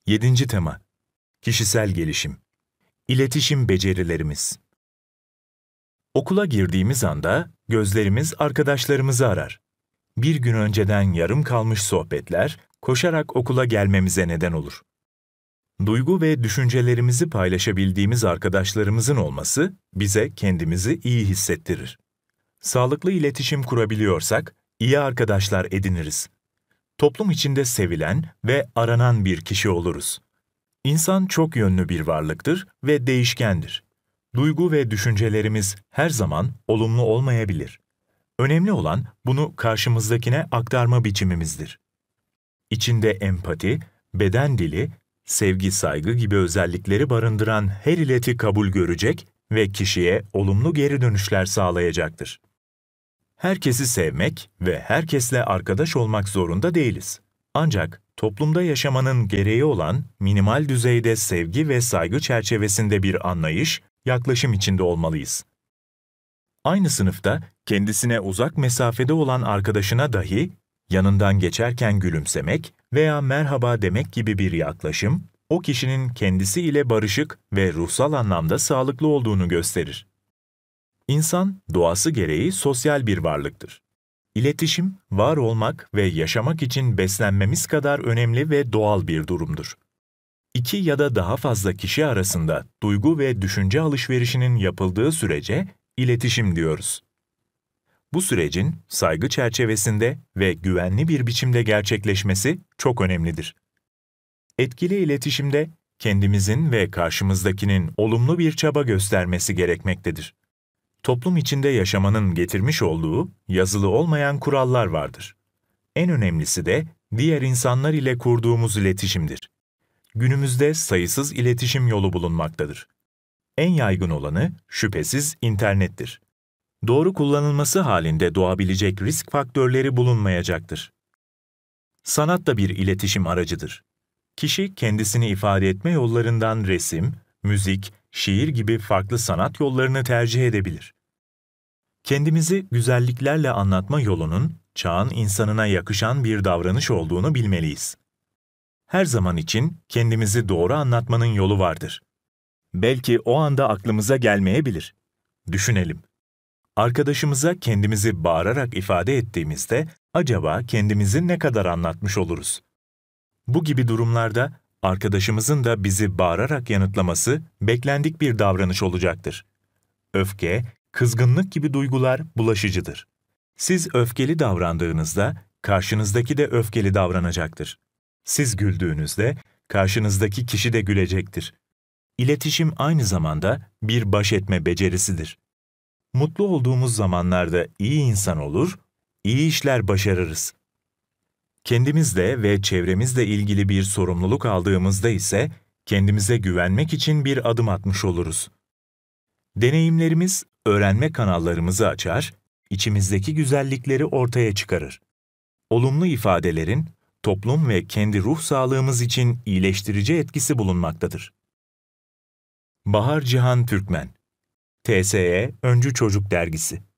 7. tema. Kişisel gelişim. İletişim becerilerimiz. Okula girdiğimiz anda gözlerimiz arkadaşlarımızı arar. Bir gün önceden yarım kalmış sohbetler, koşarak okula gelmemize neden olur. Duygu ve düşüncelerimizi paylaşabildiğimiz arkadaşlarımızın olması bize kendimizi iyi hissettirir. Sağlıklı iletişim kurabiliyorsak, iyi arkadaşlar ediniriz. Toplum içinde sevilen ve aranan bir kişi oluruz. İnsan çok yönlü bir varlıktır ve değişkendir. Duygu ve düşüncelerimiz her zaman olumlu olmayabilir. Önemli olan bunu karşımızdakine aktarma biçimimizdir. İçinde empati, beden dili, sevgi, saygı gibi özellikleri barındıran her ileti kabul görecek ve kişiye olumlu geri dönüşler sağlayacaktır. Herkesi sevmek ve herkesle arkadaş olmak zorunda değiliz. Ancak toplumda yaşamanın gereği olan minimal düzeyde sevgi ve saygı çerçevesinde bir anlayış, yaklaşım içinde olmalıyız. Aynı sınıfta kendisine uzak mesafede olan arkadaşına dahi yanından geçerken gülümsemek veya merhaba demek gibi bir yaklaşım, o kişinin kendisiyle barışık ve ruhsal anlamda sağlıklı olduğunu gösterir. İnsan, doğası gereği sosyal bir varlıktır. İletişim, var olmak ve yaşamak için beslenmemiz kadar önemli ve doğal bir durumdur. İki ya da daha fazla kişi arasında duygu ve düşünce alışverişinin yapıldığı sürece iletişim diyoruz. Bu sürecin saygı çerçevesinde ve güvenli bir biçimde gerçekleşmesi çok önemlidir. Etkili iletişimde kendimizin ve karşımızdakinin olumlu bir çaba göstermesi gerekmektedir. Toplum içinde yaşamanın getirmiş olduğu yazılı olmayan kurallar vardır. En önemlisi de diğer insanlar ile kurduğumuz iletişimdir. Günümüzde sayısız iletişim yolu bulunmaktadır. En yaygın olanı şüphesiz internettir. Doğru kullanılması halinde doğabilecek risk faktörleri bulunmayacaktır. Sanat da bir iletişim aracıdır. Kişi kendisini ifade etme yollarından resim, müzik, şiir gibi farklı sanat yollarını tercih edebilir. Kendimizi güzelliklerle anlatma yolunun çağın insanına yakışan bir davranış olduğunu bilmeliyiz. Her zaman için kendimizi doğru anlatmanın yolu vardır. Belki o anda aklımıza gelmeyebilir. Düşünelim. Arkadaşımıza kendimizi bağırarak ifade ettiğimizde acaba kendimizi ne kadar anlatmış oluruz? Bu gibi durumlarda arkadaşımızın da bizi bağırarak yanıtlaması beklendik bir davranış olacaktır. Öfke, kızgınlık gibi duygular bulaşıcıdır. Siz öfkeli davrandığınızda karşınızdaki de öfkeli davranacaktır. Siz güldüğünüzde karşınızdaki kişi de gülecektir. İletişim aynı zamanda bir baş etme becerisidir. Mutlu olduğumuz zamanlarda iyi insan olur, iyi işler başarırız. Kendimizle ve çevremizle ilgili bir sorumluluk aldığımızda ise kendimize güvenmek için bir adım atmış oluruz. Deneyimlerimiz öğrenme kanallarımızı açar, içimizdeki güzellikleri ortaya çıkarır. Olumlu ifadelerin toplum ve kendi ruh sağlığımız için iyileştirici etkisi bulunmaktadır. Bahar Cihan Türkmen, TSE Öncü Çocuk Dergisi.